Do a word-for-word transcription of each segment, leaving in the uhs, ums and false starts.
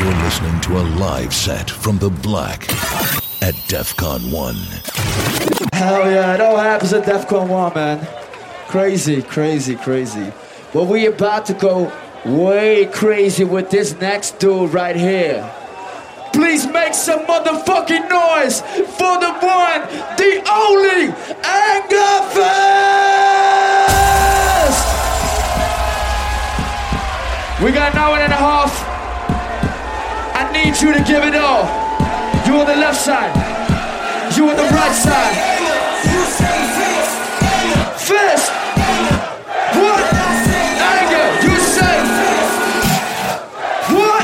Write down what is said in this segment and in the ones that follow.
You're listening to a live set from The Black at DEFCON one. Hell yeah, it all happens at DEFCON one, man. Crazy, crazy, crazy. But we about to go way crazy with this next dude right here. Please make some motherfucking noise for the one, the only, Angerfest! We got an hour and a half. I need you to give it all. You on the left side. You on the right side. Fist. What? Anger. You say. What?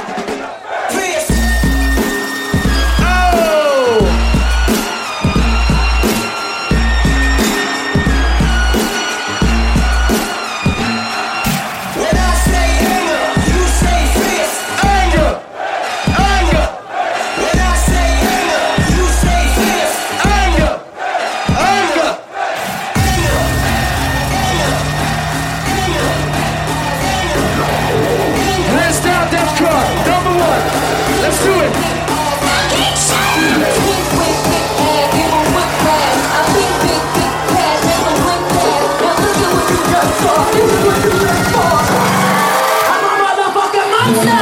Let's do it! I'm a motherfucking monster!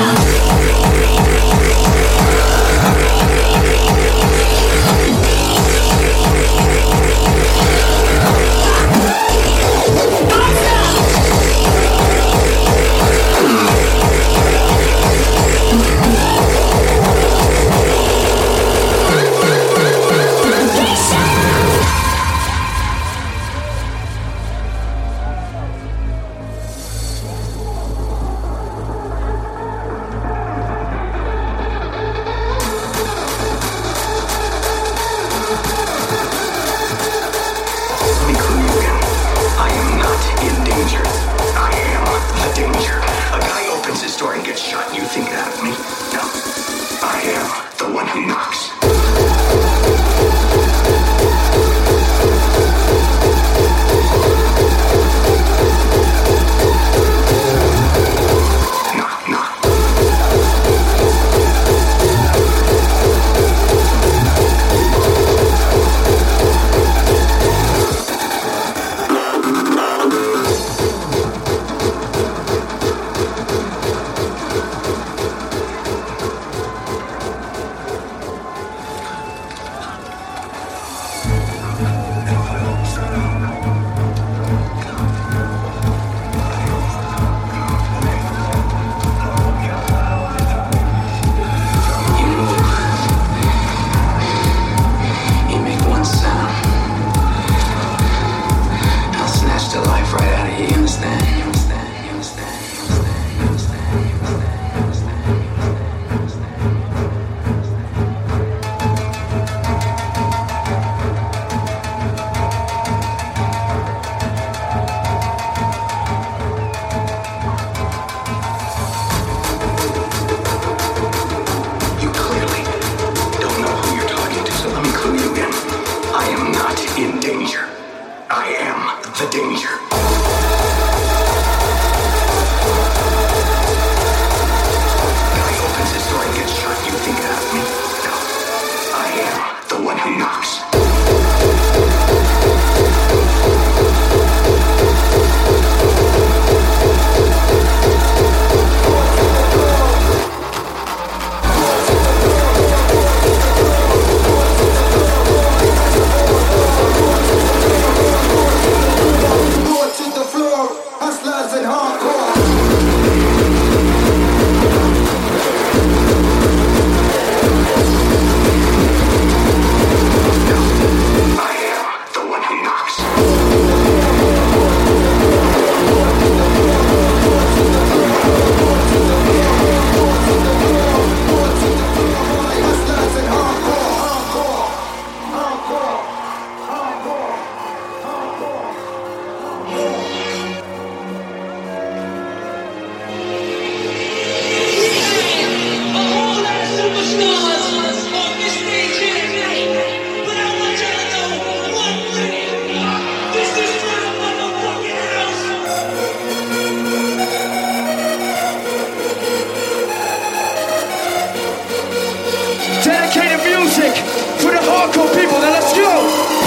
hardcore people, now let's go!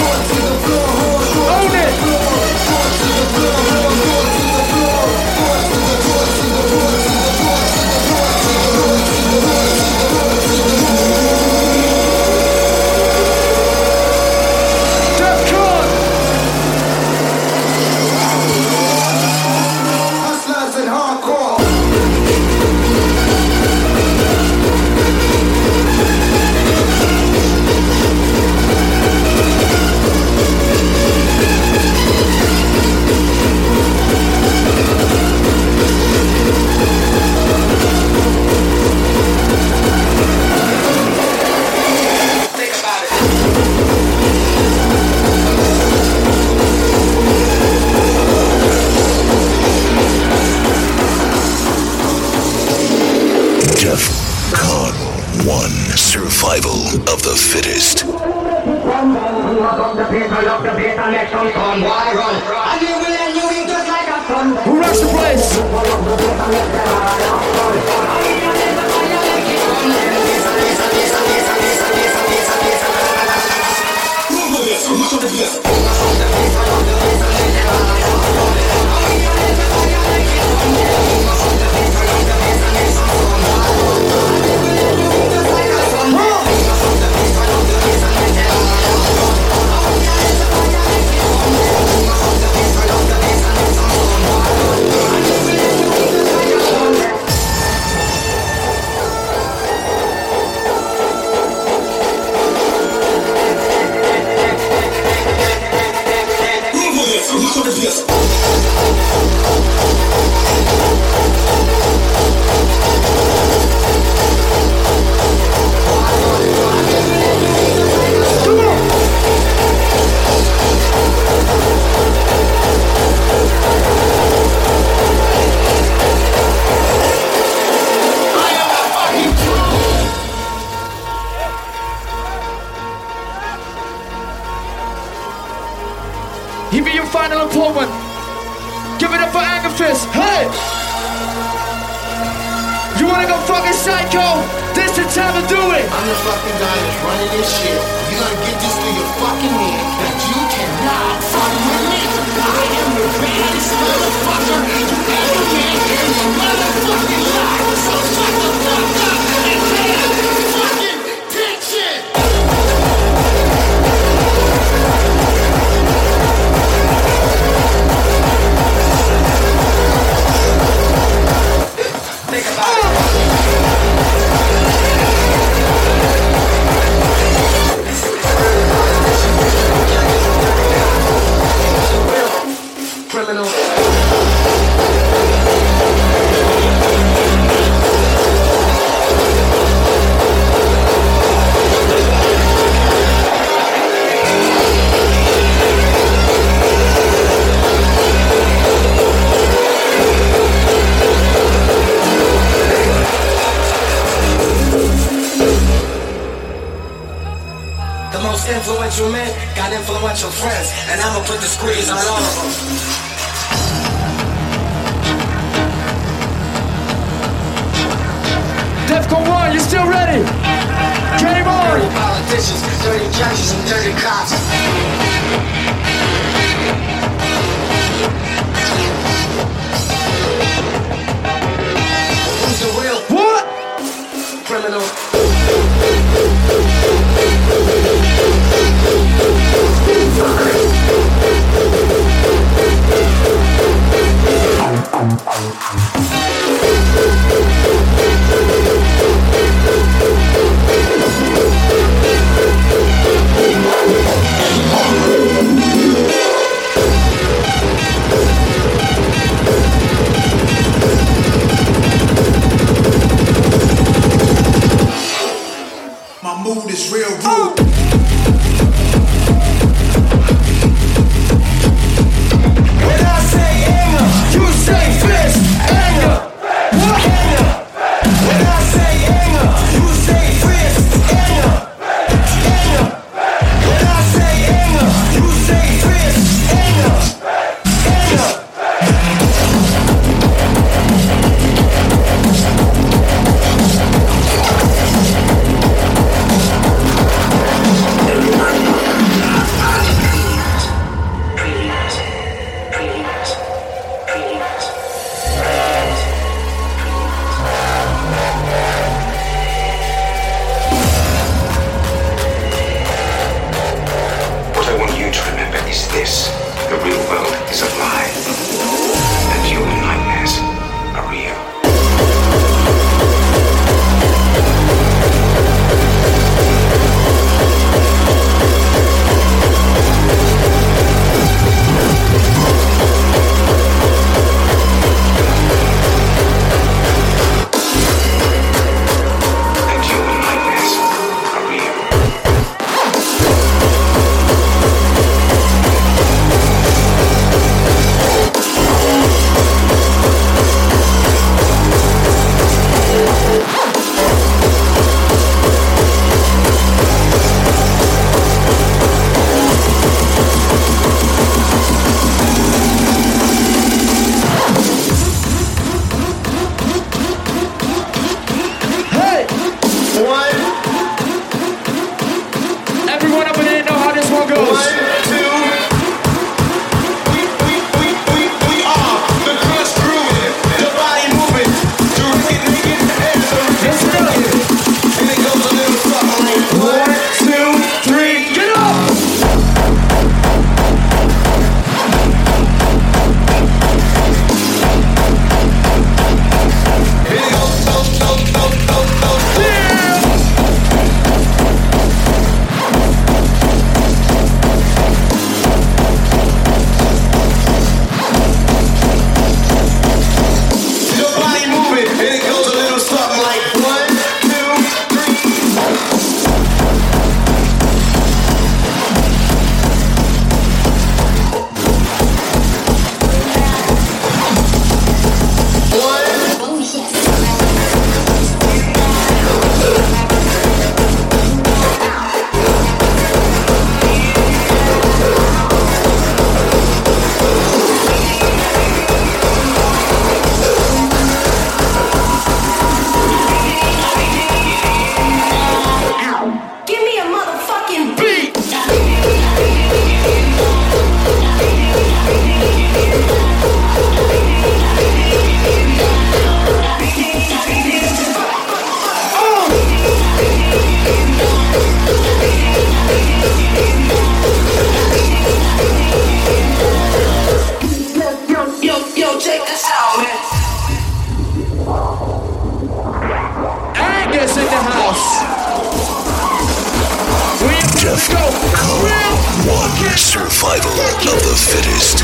Own it! Defcon! Hustlers and hardcore. DEFCON one. Survival of the fittest. Who rocks the place? He be your final opponent. Give it up for Angerfist. Hey! You wanna go fucking psycho? This the time to do it. I'm the fucking guy that's running this shit. You gonna get this through your fucking head that you cannot fuck with me. I am the baddest motherfucker you ever get in your motherfucking life. So shut the fuck up and pay fucking attention. Think about it. Criminal. The most influential men got influential friends, and I'ma put the squeeze on all of them. Defcon one, you still ready? Game on! Dirty politicians, dirty judges, and dirty cops. Who's the real What? criminal? One. Everyone up in here know how this one goes. One, two. We, we, we, we, we are the Crush Crew. The body moving. Direct it, make it in the air. So Let's go. and it goes a little something like one, two, three, Get up! and it goes, go, go, go, go, go. Your body moving, and it goes a little something like one, two, three. One. Give me a motherfucking Beat! yo, yo, yo, check this out, man. Angus in the house. We have to go. Real One survival of the fittest.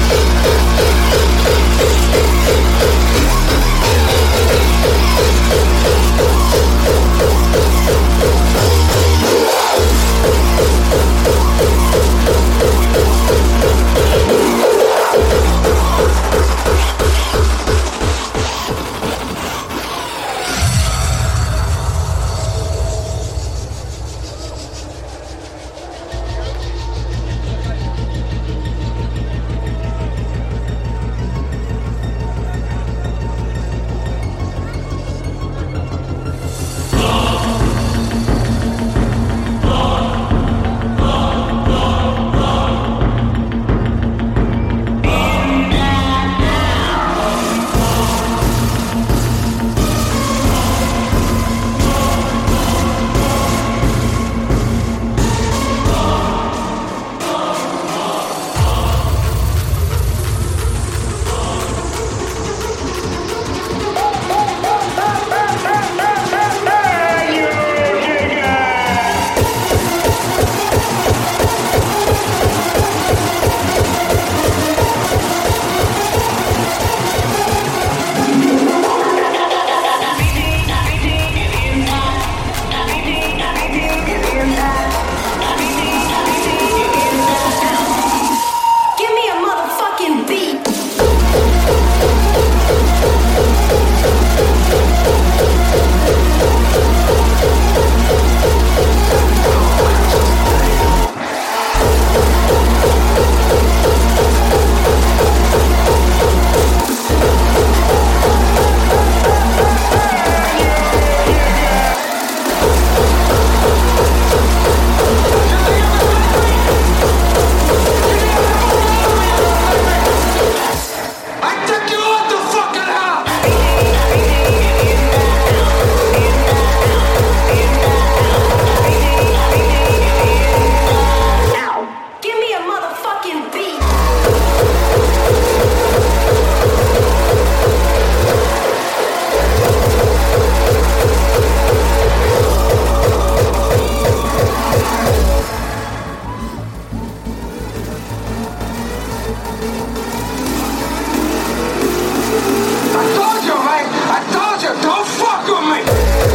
Give me a motherfucking beat. I took you out the fucking house. Give me a motherfucking beat. I told you, man. I told you, don't fuck with me.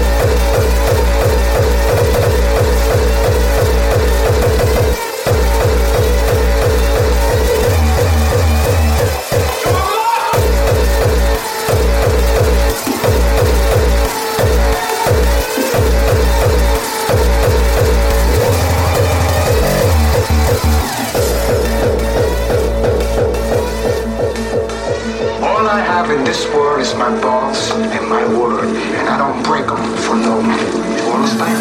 All I have in this world is my balls and my word, and I don't break them for no man. You understand?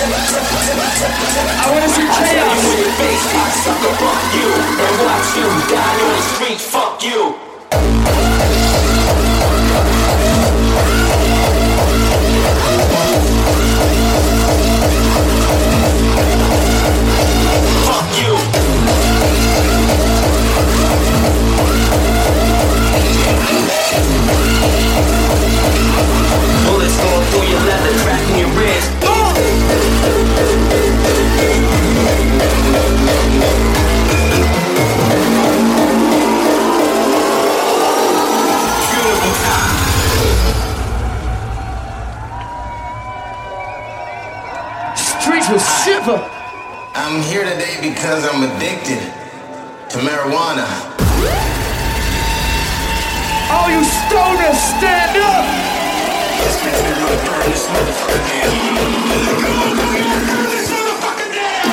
I wanna see chaos. Sucker, fuck you, and watch you die on the street, fuck you. Fuck you. Bullets going through your leather, cracking your wrist. Streets will shiver. I'm here today because I'm addicted to marijuana. All you stoners, stand up! This makes me wanna burn this motherfucker down. Burn this motherfucker down!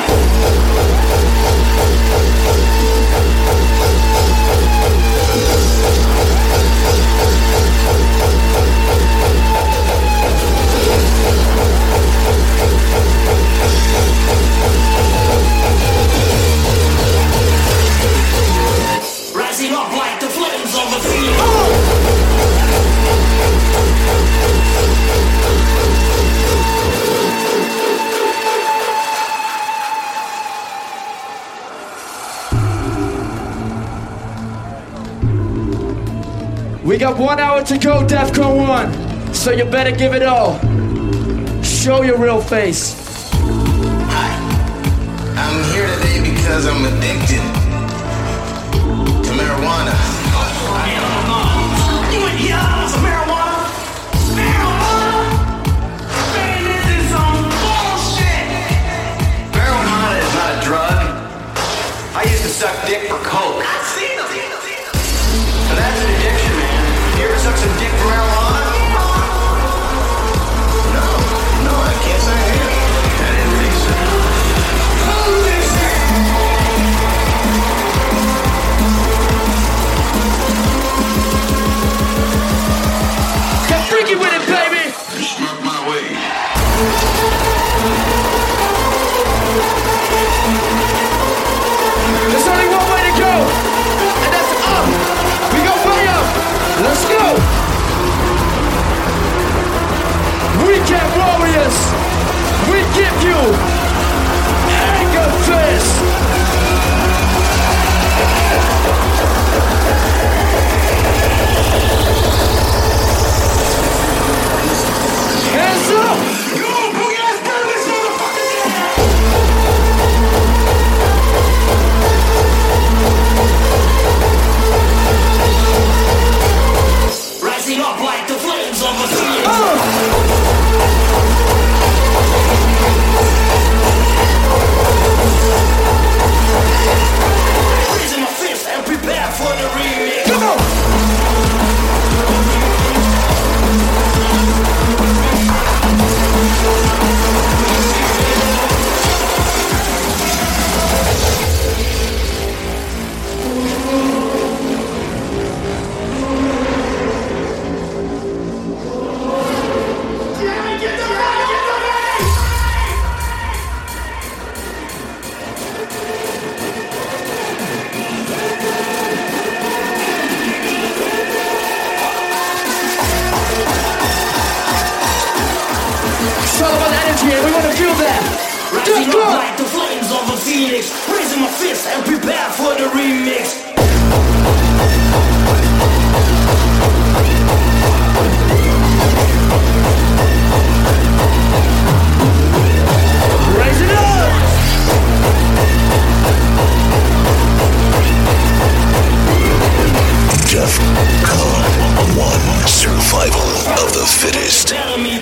Rising up like the flames of the field. Oh! We got one hour to go, DEFCON one. So you better give it all. Show your real face. Hi, I'm here today because I'm addicted to marijuana. You ain't young for marijuana? Marijuana? Man, this is some bullshit! Marijuana is not a drug. I used to suck dick for coke. I've seen them! So that's an addiction, man. You ever suck some dick for marijuana? No, no, I can't say I have. I didn't think so. Get freaky with it, baby! Smoke my way. There's only one way to go, and that's up. We go way up. Let's go. Weekend Warriors, we give you anger fist. Hands up. You old boogie ass burn this motherfucker down! Rising up like the flames of a field. Raising my fist and prepare for the remix. Come on. It's all about energy and we want to feel that. Rising Just up go. like the flames of a phoenix. Raising my fist and prepare for the remix. Raise it up. DEFCON one. Survival of the fittest. Enemy.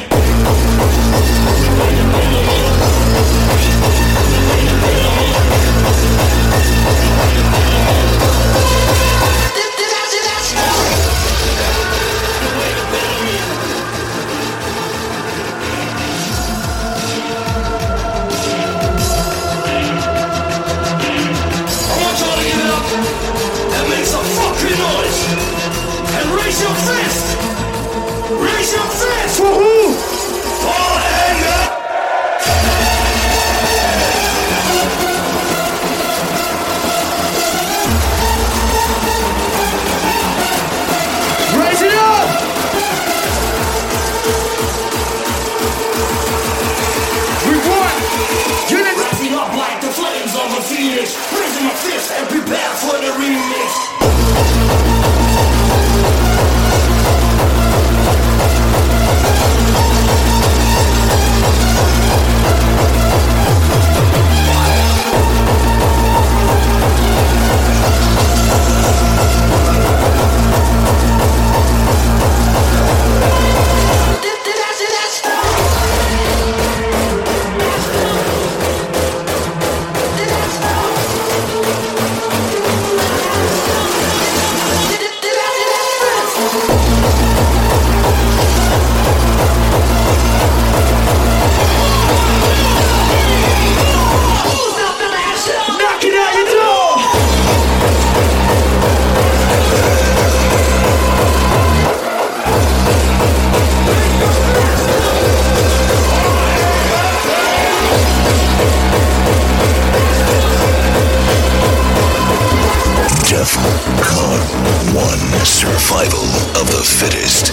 Survival of the fittest.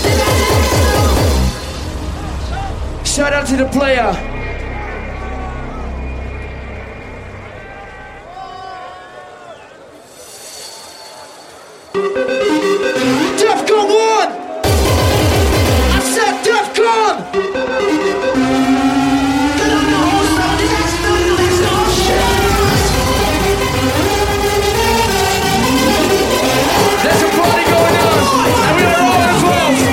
Shout out to the player. Defcon one! I said Defcon! There's a party going on, and we are all involved.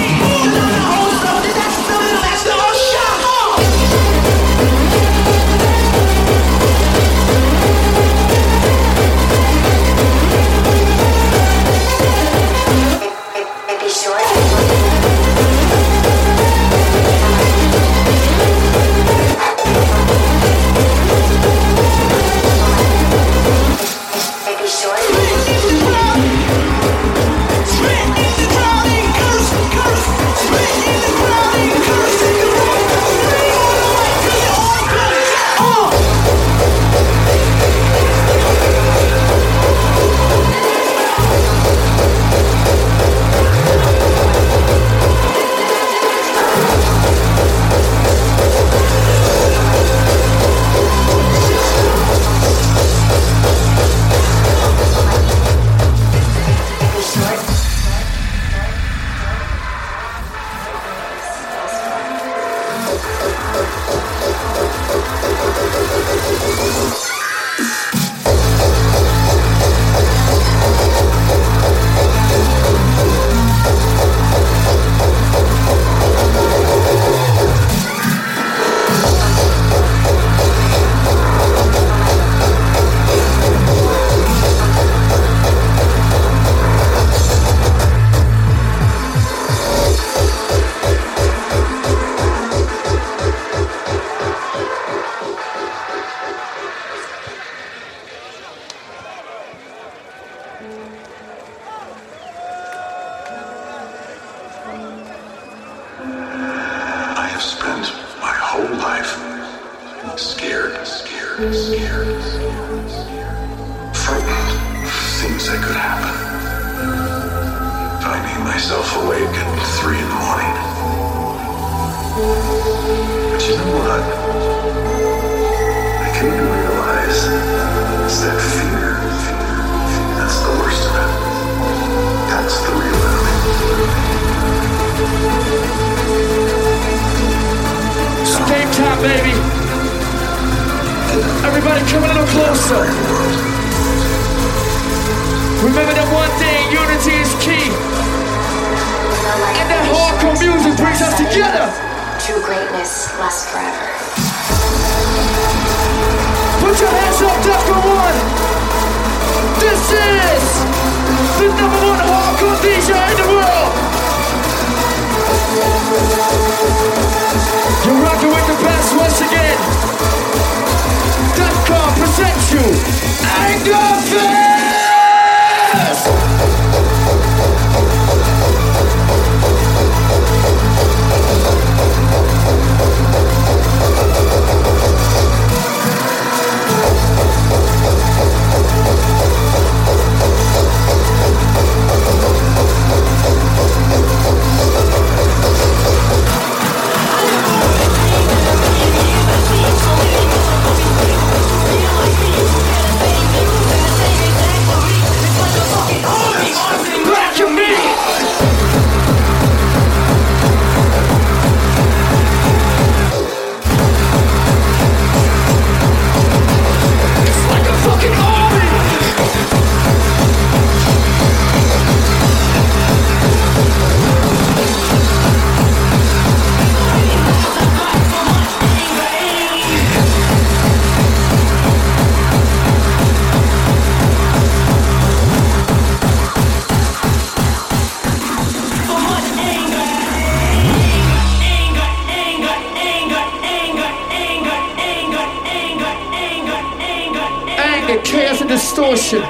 Distortion.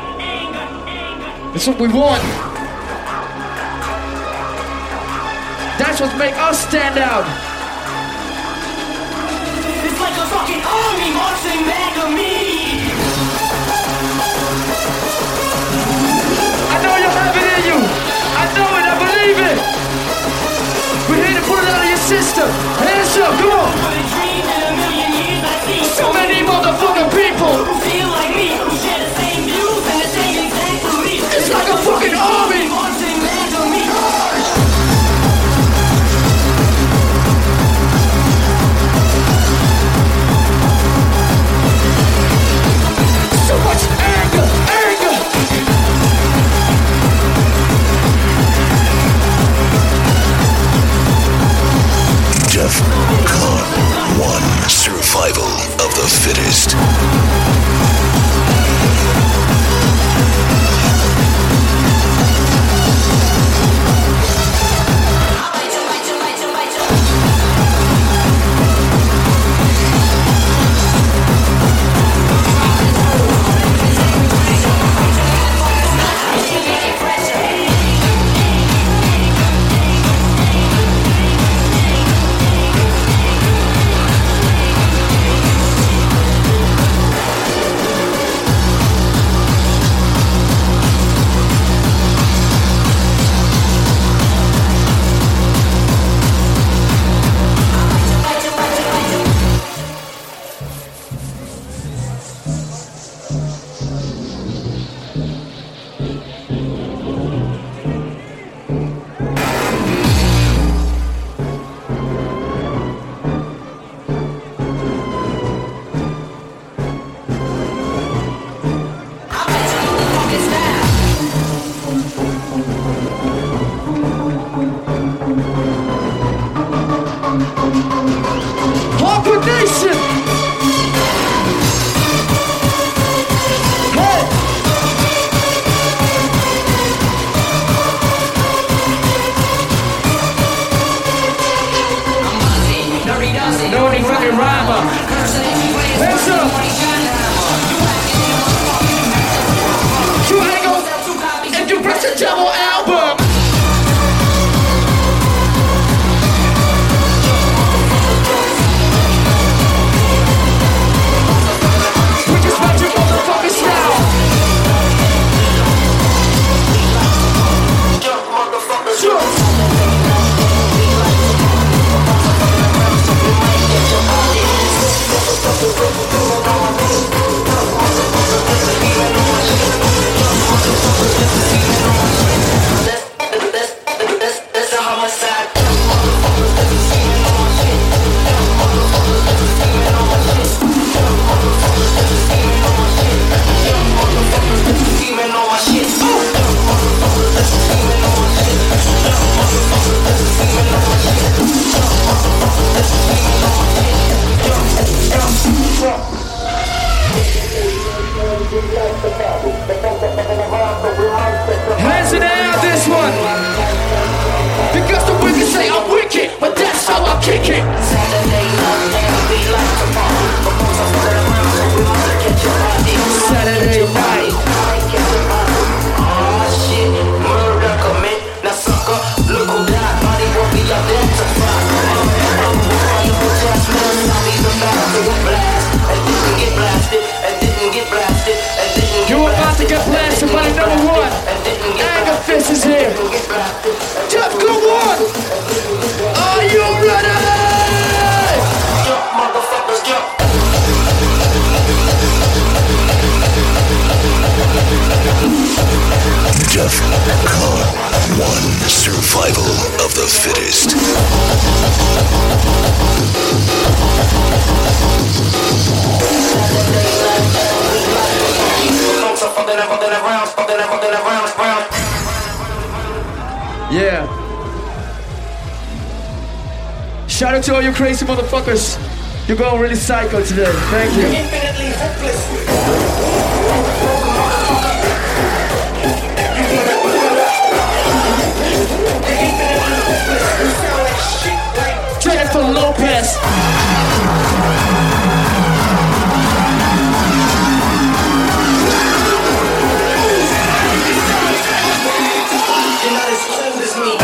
That's what we want. That's what makes us stand out. It's like a fucking army marching back of me. I know you have it in you. I know the fittest. Hands in the air, this one. Because the wicked say I'm wicked, but that's how I kick it. Saturday night. Oh shit, murder commit. Now sucker, look who died. Body won't be identified. You about to get blasted by number one. Anger Fist is here. Defcon one. Are you ready? Jump, motherfuckers, jump. Defcon one. Survival of the fittest. Yeah. Shout out to all you crazy motherfuckers. You're going really psycho today. Thank you. Infinitely hopeless. Jennifer Lopez. You're not as cold as me.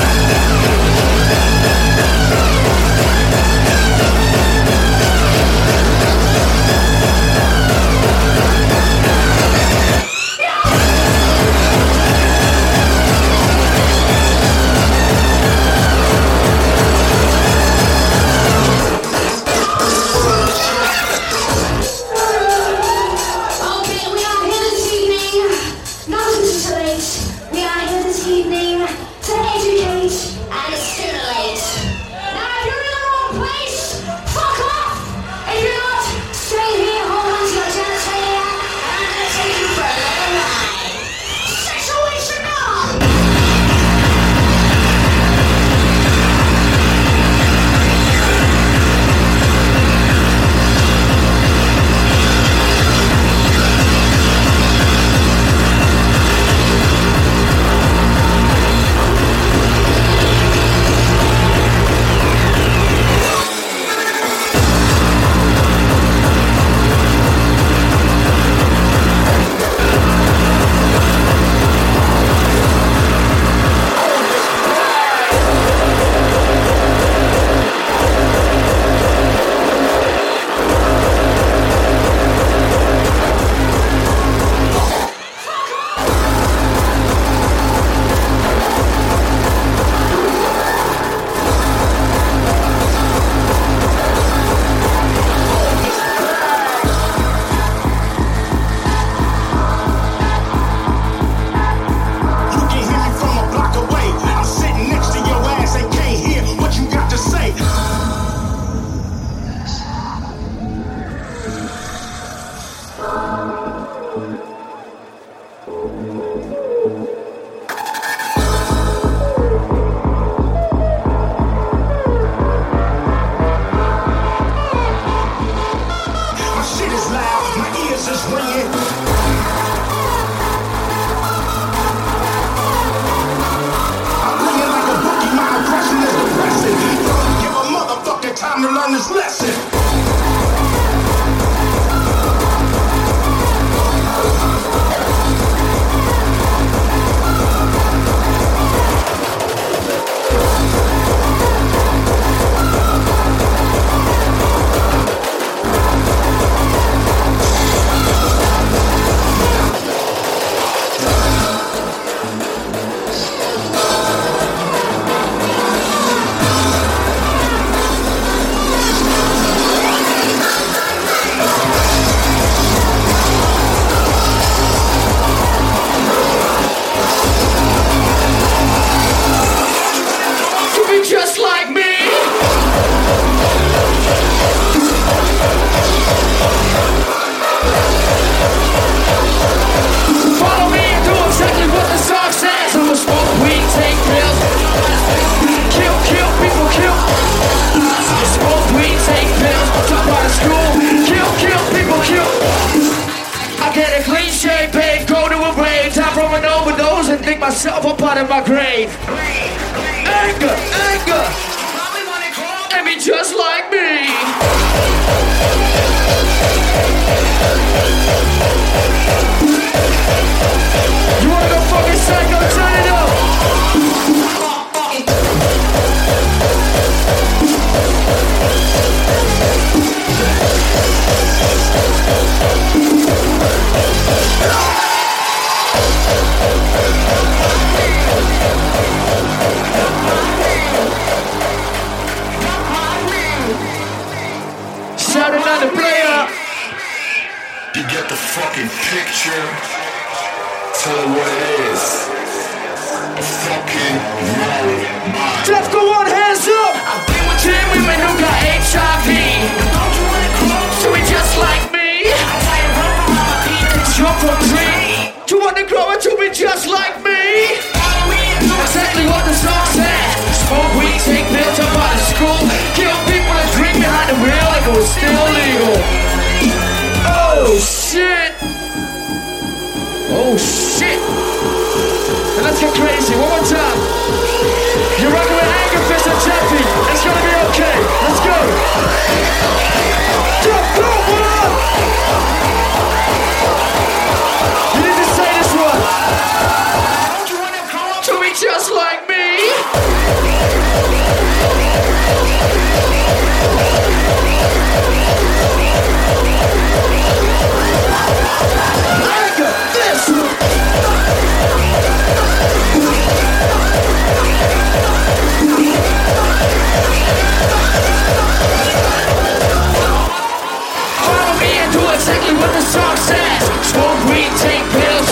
myself up out of my grave. Anger, anger. And be just like me. You wanna go fucking psycho? Turn it up. Saturday night the player. You get the fucking picture. Tell it what it is. A fucking mad mind. Defcon one, hands up. I've been with ten women who got H I V. Don't you wanna close to me just like me? I tie a rope around my feet and jump from tree. Do you wanna grow it to be just like me? Do exactly what the song says. Smoke weed, take pills, jump out of school. Kill people and drink behind the wheel like it was still legal. Oh shit. Oh shit. And let's get crazy, one more time. You're rocking with Anger Fist and Jeffy. It's gonna be okay. Let's go. Defcon one. You need to say this one. Don't you wanna come up to me just like me? Anger Fist. Follow me and do exactly what the song says. Smoke weed, take pills.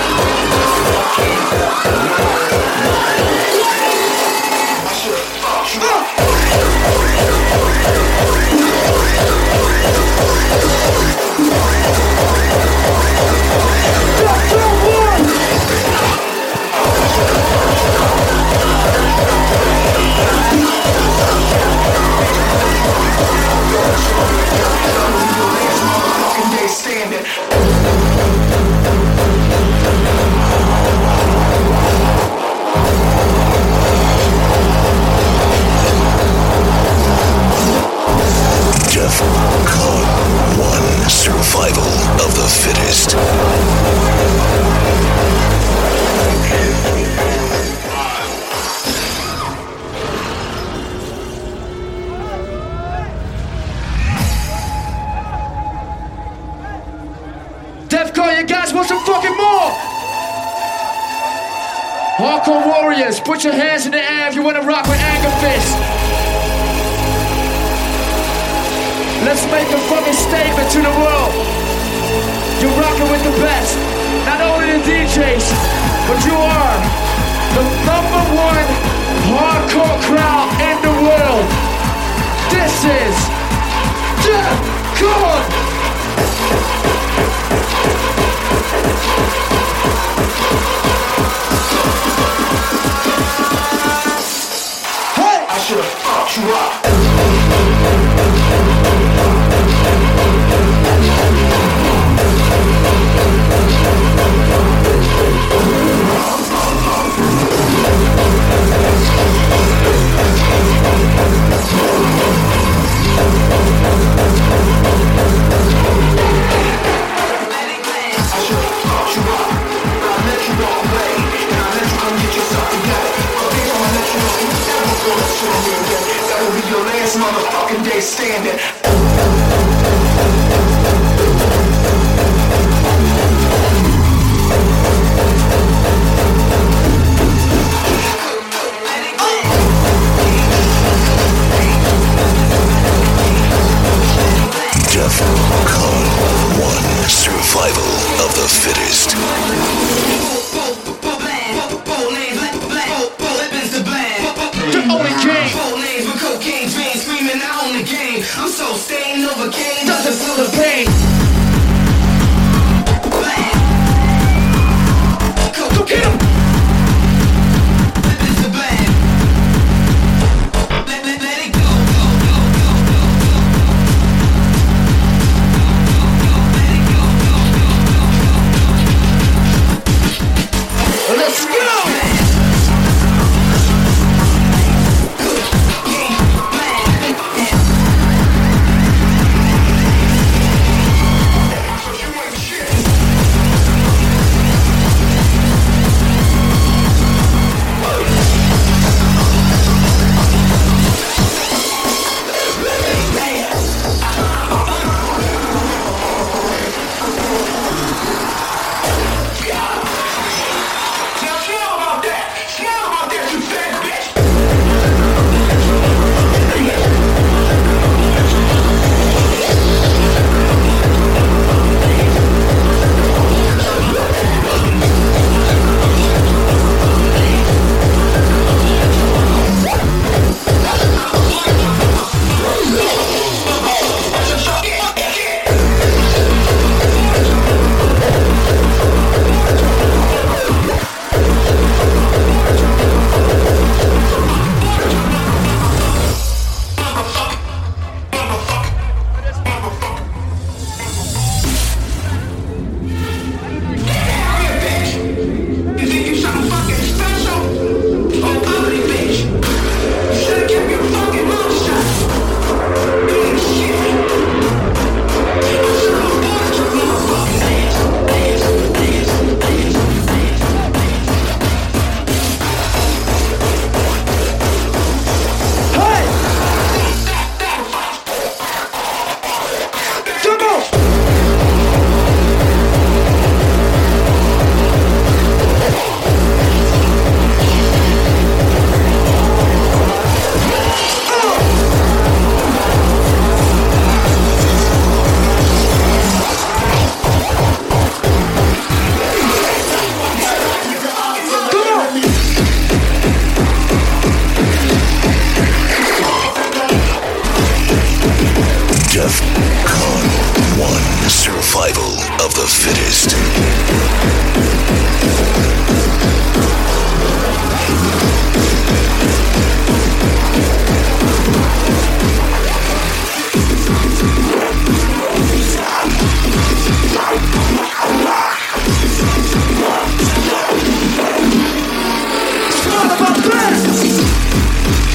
Defcon one, survival of the fittest. Defcon, you guys want some fucking more? Hardcore warriors, put your hands in the air if you want to rock with Anger Fist. Let's make a fucking statement to the world. You're rocking with the best. Not only the D Js, but you are the number one hardcore crowd in the world. This is Defcon. Hey! I should've fucked you up. That will be your last motherfucking day standing. Defcon one, survival of the fittest. The only king. I'm so stained over cane. Doesn't feel the pain. Go get him. Let's go.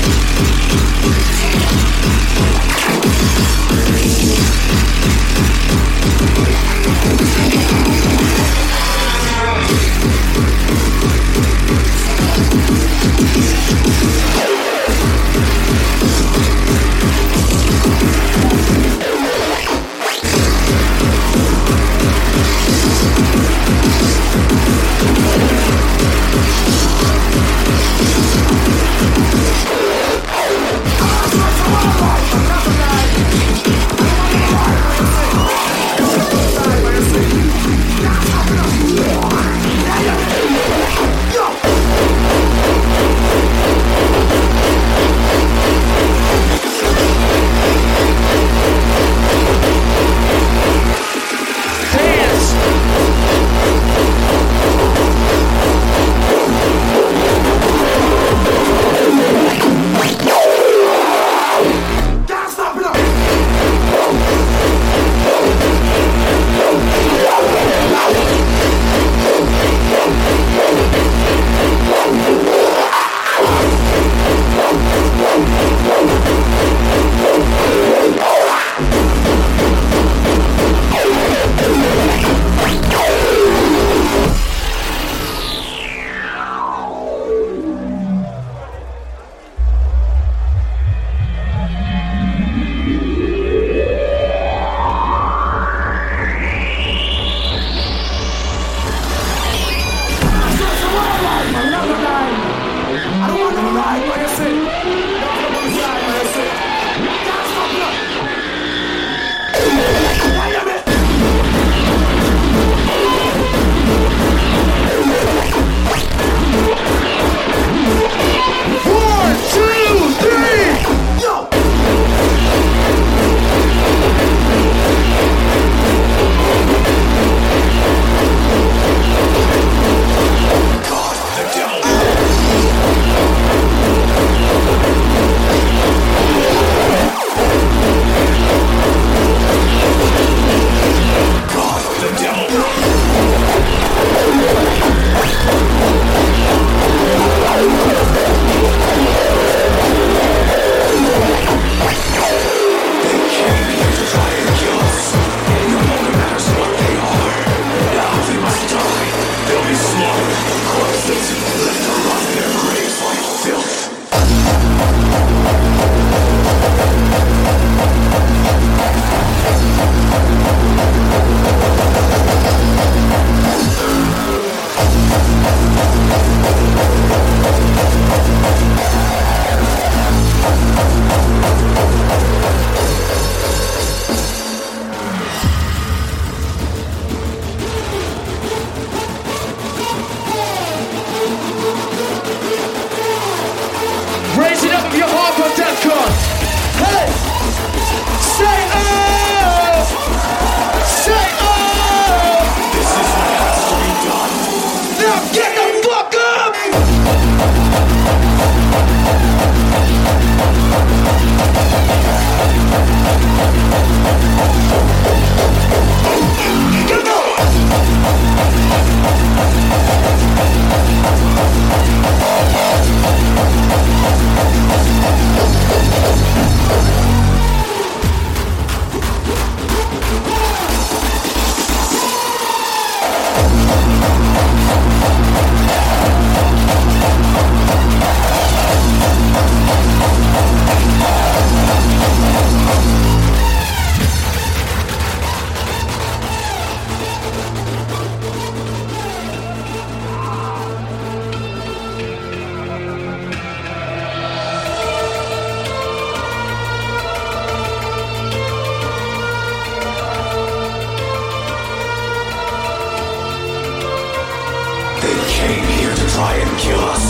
try and kill us.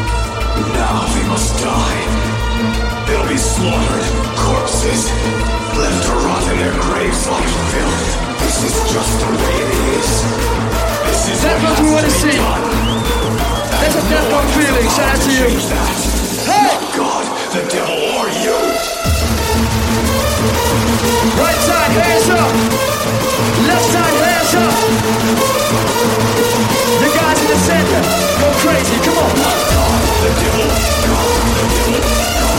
Now they must die. They'll be slaughtered, corpses, left to rot in their graves like filth. This is just the way it is. This is That's what we want to see. That's a Death Punk feeling. Shout out to you. Hey! Not God, the devil, or you. Right side, hands up. Left side, hands up. You guys in the center, go crazy. Come on. Not God, the devil. God, the devil. God.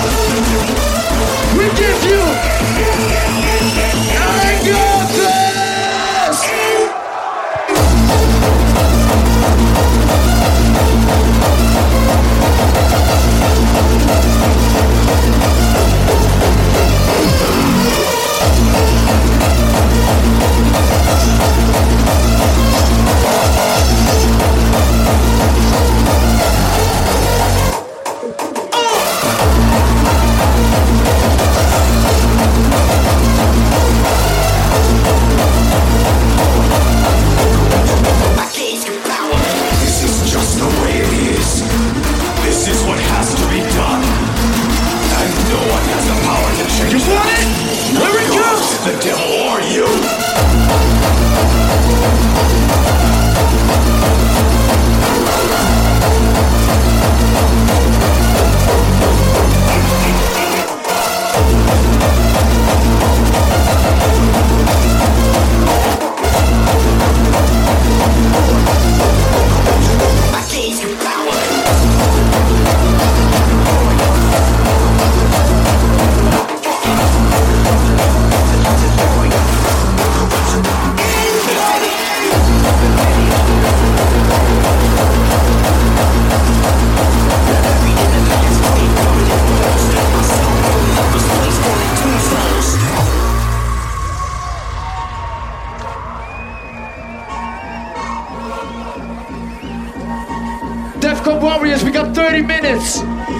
minutes.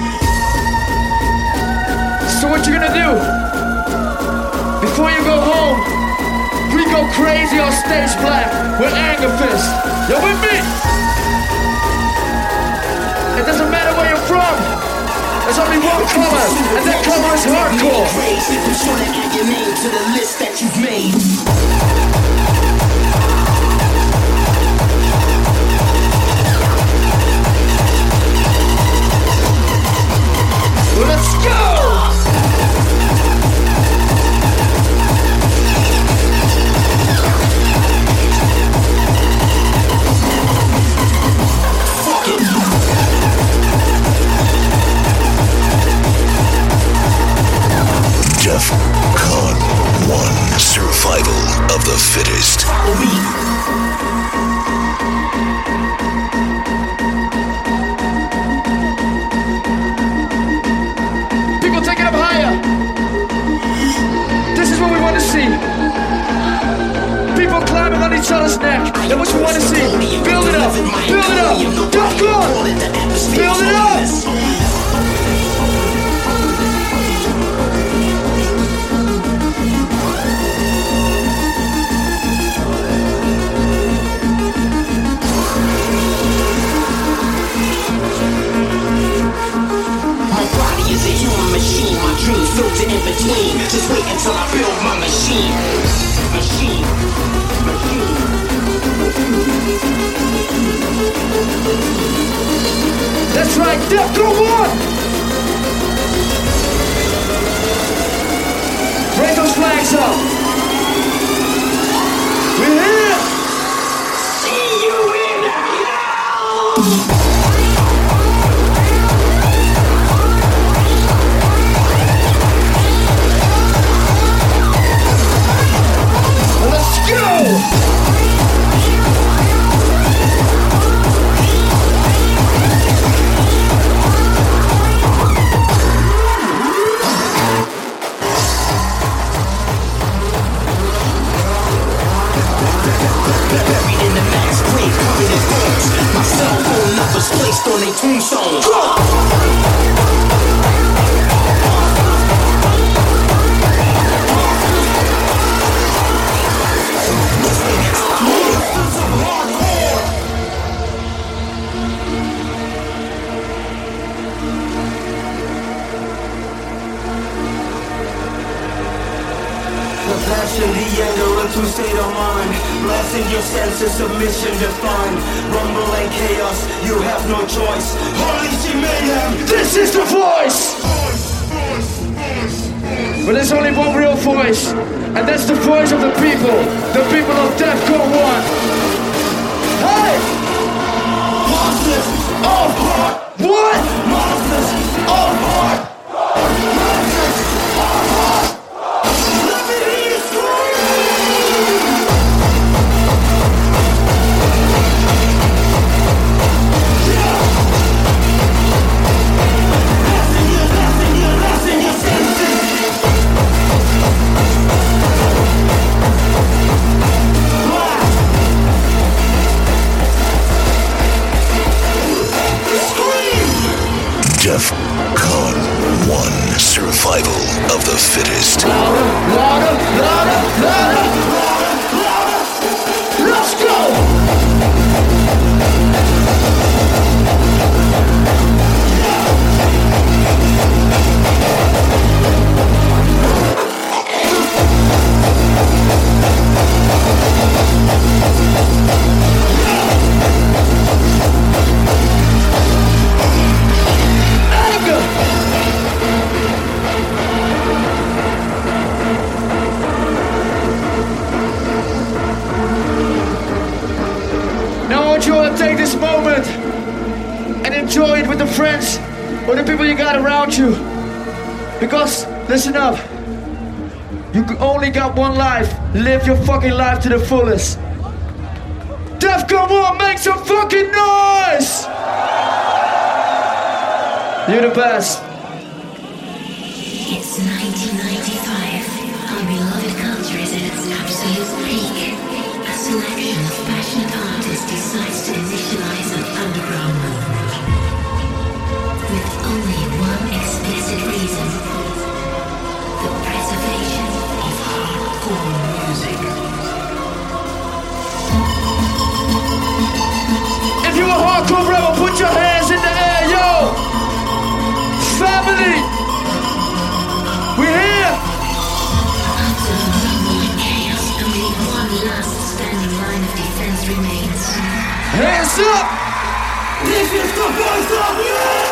So what you gonna do? Before you go home, we go crazy on stage black with Anger Fist. You with me? It doesn't matter where you're from. There's only one color, and that color is hardcore. Be sure to add your name to the list that you've made. Let's go! DEFCON one, survival of the fittest. People take it up higher. This is what we want to see. People climbing on each other's neck. That's what we want to see. Build it up. Build it up. DEFCON. Build it up. Machine, my dreams filter in between. Just wait until I build my machine. Machine. Machine. That's right, DEFCON one! Raise those flags up. We're here! See you in hell! Let's go! Buried in the mass grave, covered in bones. My cell phone numbers placed on a tombstone. Passion, the anger, a true state of mind. Blasting your senses, submission defined. Rumble and chaos, you have no choice. Holy shit, mayhem. This is the voice! But there's only one real voice, and that's the voice of the people. The people of DEFCON one. Hey! Monsters of heart! What? Monsters of heart! Monsters of heart! Let me hear you scream! Blasting you, blasting you, blasting your senses! DEFCON one, survival of the fittest. Louder, louder, louder, louder, louder, louder. Let's go! Now I want you all to take this moment and enjoy it with the friends or the people you got around you. Because, listen up, you only got one life. Live your fucking life to the fullest. DEFCON one, make some fucking noise! You're the best. It's nineteen ninety-five. Our beloved culture is at its absolute peak. A selection of passionate artists decides to initialize an underground movement. with only one explicit reason: the preservation of hardcore music. If you're a hardcore rebel, put your hands in the air, yo! Family! We're here! After the rumble and chaos, only one last standing line of defense remains. Hands up! This is the voice of you!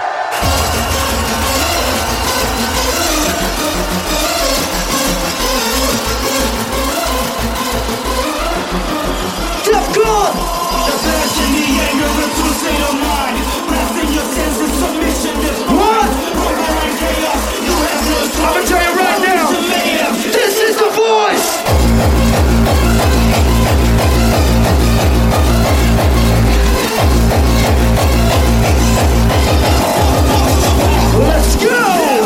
Defcon! The passion, the anger, the true state of mind. Blasting your senses, submission, this What? rumble and chaos. You have no choice. I'm gonna tell you right now, this is the voice! Let's go!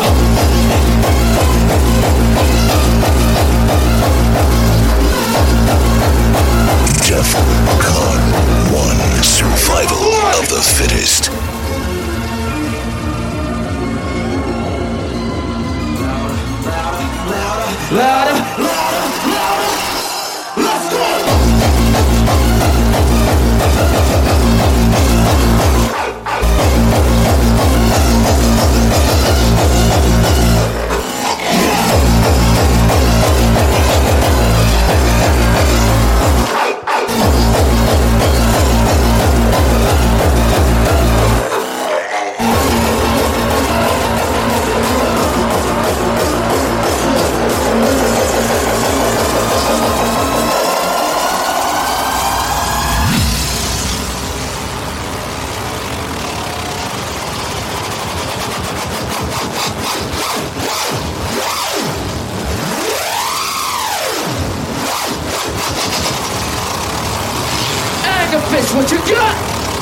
DEFCON one. Survival of the fittest. Louder! Let's go! Anger fist, what you got?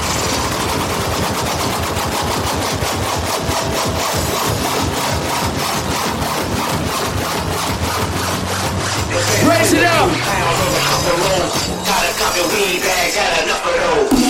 Raise it up! Got a couple weed bags, had enough of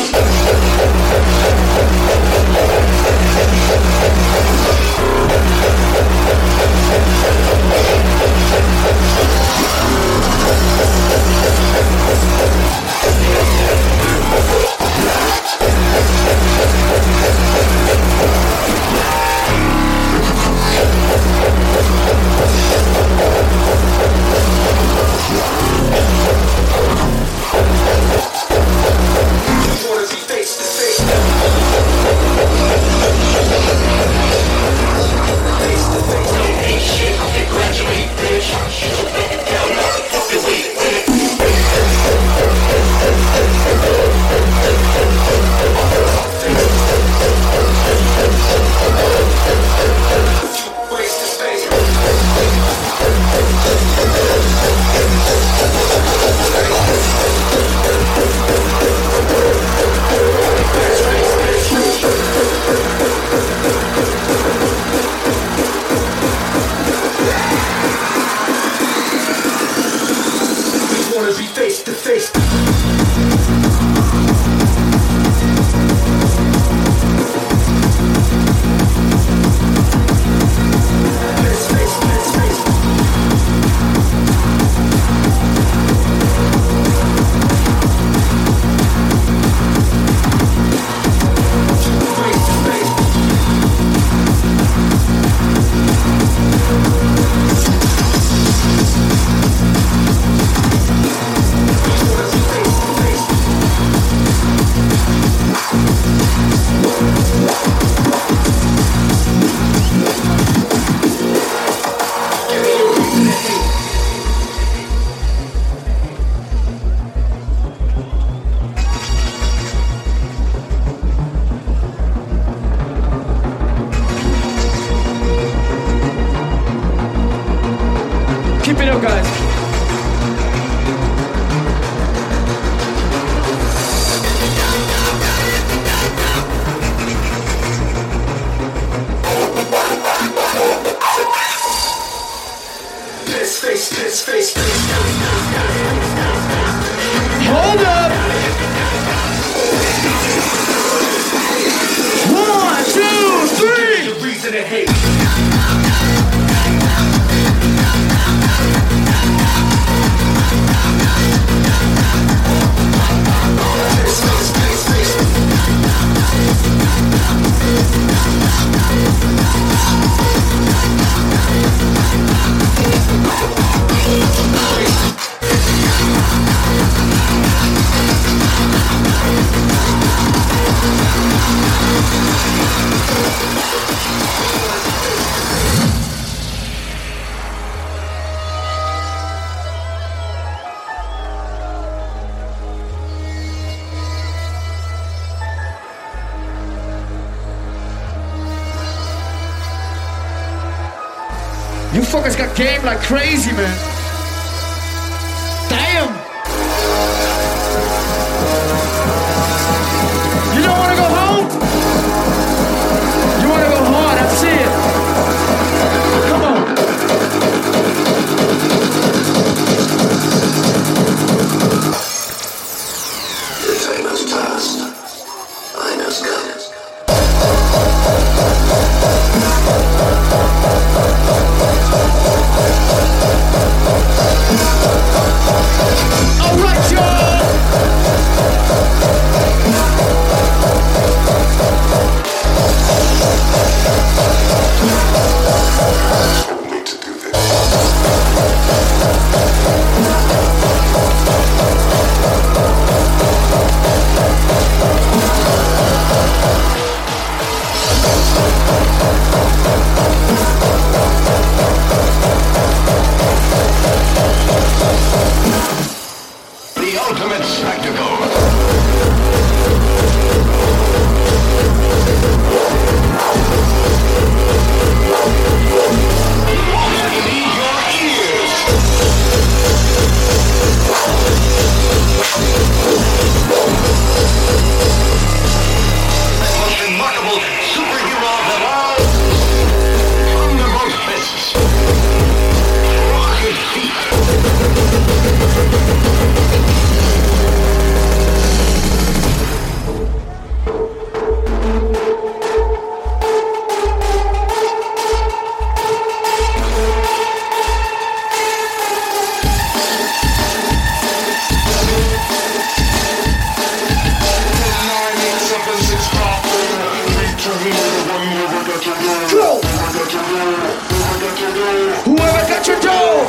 Keep it up, guys. Piss face, piss face, piss. Hold up! One, two, three! to the hate. You fuckers got game like crazy, man. Damn. You don't want to go home? You want to go hard, I see it. Come on. The time has passed. I know Scott. All right, y'all. Need to do this. The ultimate spectacle. Remarkable superhero of them all. Thunderbolt fists. Rocket feet. Go. Whoever got your dough.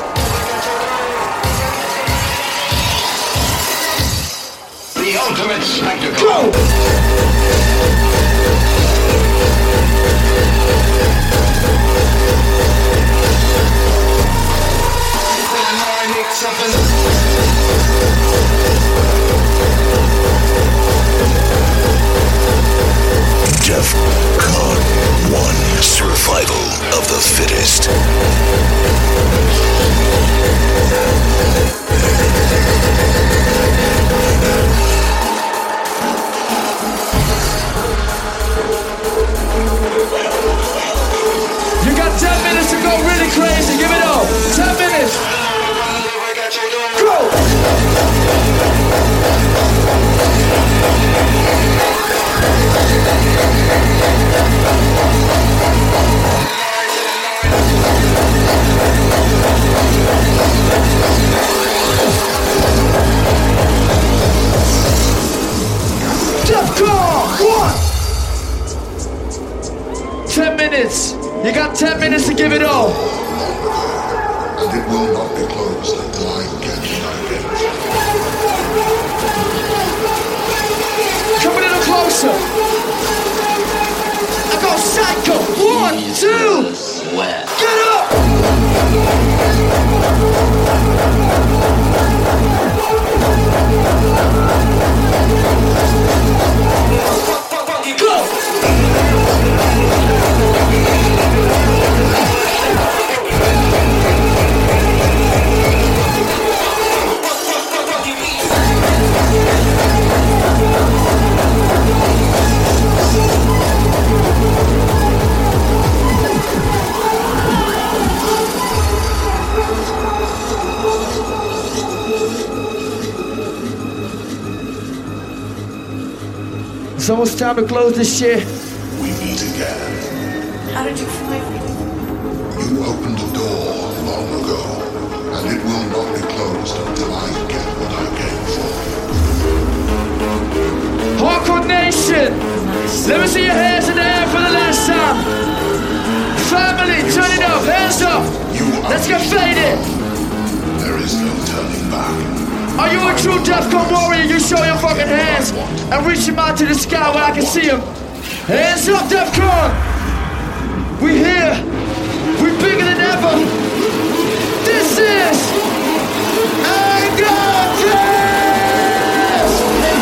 The ultimate spectacle. Go. DEFCON one. Survival of the fittest. You got ten minutes to go really crazy. Give it all. ten minutes. Go. DEFCON one. Ten minutes. You got ten minutes to give it all. And it will not be closed until I get my revenge. Come a little closer. I go psycho. One, two. Get up. Go. It's almost time to close this shit. We meet again. I How did you find me? You opened a door long ago, and it will not be closed until I get what I came for. Hardcore Nation! Let me see your hands in the air for the last time. Family, turn it up, hands up! Let's get faded! There is no turning back. Are you a true Defcon warrior? You show your fucking hands and reach them out to the sky where I can see them. Hands up, Defcon! We here! We bigger than ever! This is Anger Test!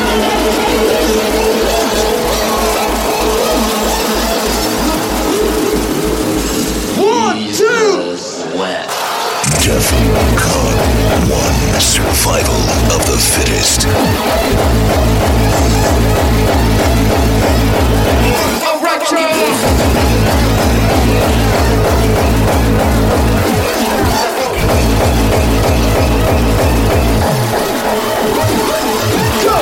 One, two! Defcon one, survival of the fittest. Alright, y'all! Go!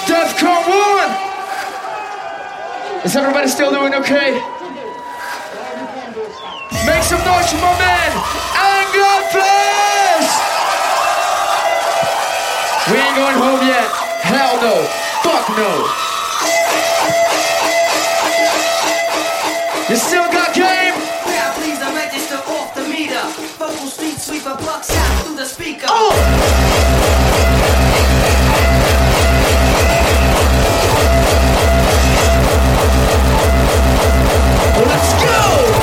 Is everybody still doing okay? Make some noise for my man, Angerfist! We ain't going home yet. Hell no. Fuck no. You still got game? Now please, I register off the meter. Vocal street sweeper bucks out through the speaker. Oh! Let's go!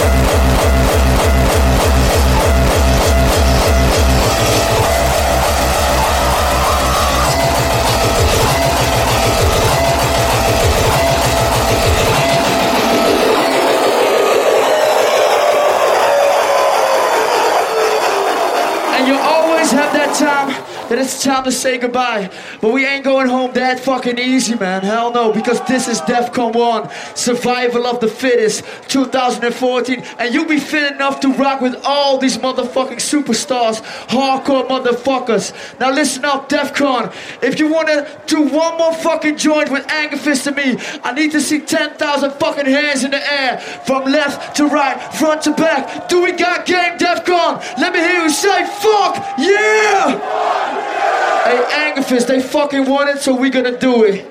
And you always have that time that it's time to say goodbye. But we ain't going home that fucking easy, man. Hell no, because this is DEFCON one, Survival of the Fittest, two thousand fourteen. And you be fit enough to rock with all these motherfucking superstars, hardcore motherfuckers. Now listen up, DEFCON. If you wanna do one more fucking joint with Angerfist and me, I need to see ten thousand fucking hands in the air, from left to right, front to back. Do we got game, DEFCON? Let me hear you say, fuck yeah! Hey, Angerfist, they fucking want it, so we gonna do it.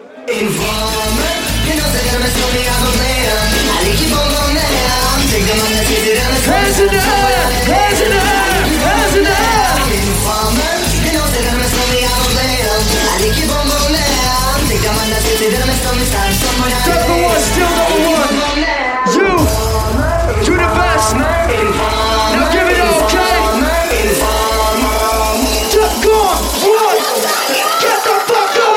Hands in the air! Hands in the air! Hands in the air! DEFCON one, still number one. You, you the best. Now give it all, okay? DEFCON one, get the fuck off!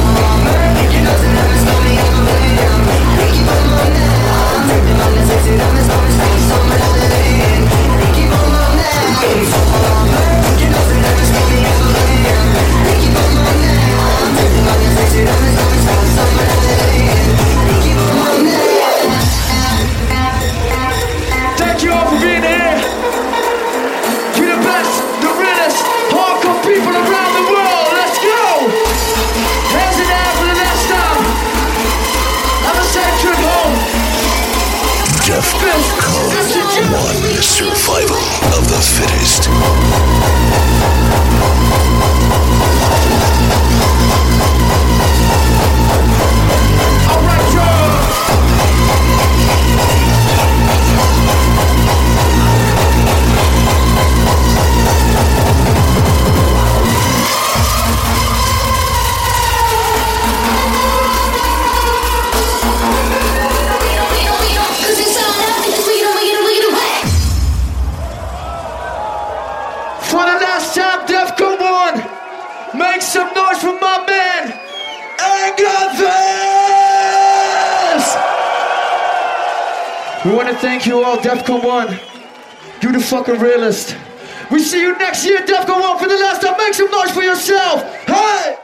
Thank you all for being here. You're the best, the realest, hardcore people around the world. Let's go! Hands in the air for the last time. Have a safe trip home. DEFCON one, Survival of the Fittest. All right, y'all. For the last time, DEFCON one, make some noise for my man, Angerfist! We want to thank you all, DEFCON one. You the fucking realest. We see you next year, DEFCON one, for the last time. Make some noise for yourself. Hey!